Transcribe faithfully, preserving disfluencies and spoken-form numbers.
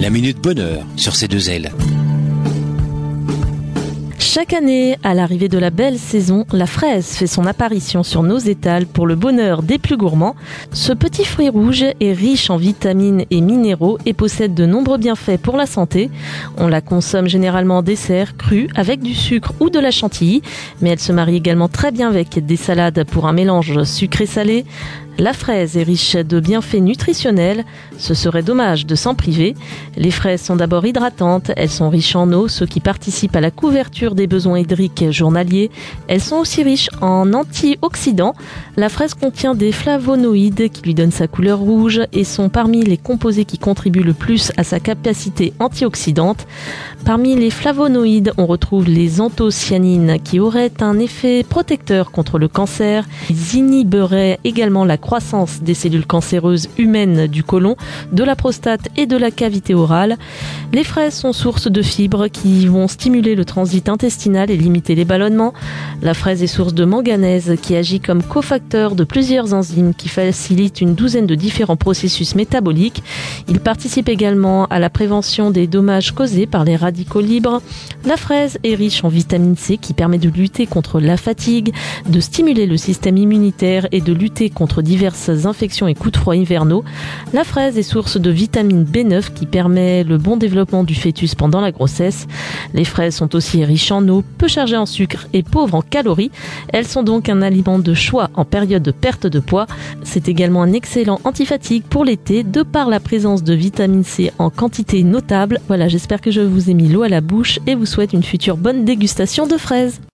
La Minute Bonheur sur C deux L. Chaque année, à l'arrivée de la belle saison, la fraise fait son apparition sur nos étals pour le bonheur des plus gourmands. Ce petit fruit rouge est riche en vitamines et minéraux et possède de nombreux bienfaits pour la santé. On la consomme généralement en dessert, crue, avec du sucre ou de la chantilly, mais elle se marie également très bien avec des salades pour un mélange sucré-salé. La fraise est riche de bienfaits nutritionnels, ce serait dommage de s'en priver. Les fraises sont d'abord hydratantes, elles sont riches en eau, ce qui participe à la couverture des besoins hydriques journaliers. Elles sont aussi riches en antioxydants. La fraise contient des flavonoïdes qui lui donnent sa couleur rouge et sont parmi les composés qui contribuent le plus à sa capacité antioxydante. Parmi les flavonoïdes, on retrouve les anthocyanines qui auraient un effet protecteur contre le cancer. Ils inhiberaient également la croissance des cellules cancéreuses humaines du côlon, de la prostate et de la cavité orale. Les fraises sont source de fibres qui vont stimuler le transit intestinal et limiter les ballonnements. La fraise est source de manganèse qui agit comme cofacteur de plusieurs enzymes qui facilitent une douzaine de différents processus métaboliques. Il participe également à la prévention des dommages causés par les radicaux libres. La fraise est riche en vitamine C qui permet de lutter contre la fatigue, de stimuler le système immunitaire et de lutter contre diverses infections et coups de froid hivernaux. La fraise est source de vitamine B neuf qui permet le bon développement du fœtus pendant la grossesse. Les fraises sont aussi riches en eau, peu chargées en sucre et pauvres en calories. Elles sont donc un aliment de choix en période de perte de poids. C'est également un excellent antifatigue pour l'été de par la présence de vitamine C en quantité notable. Voilà, j'espère que je vous ai mis l'eau à la bouche et vous souhaite une future bonne dégustation de fraises.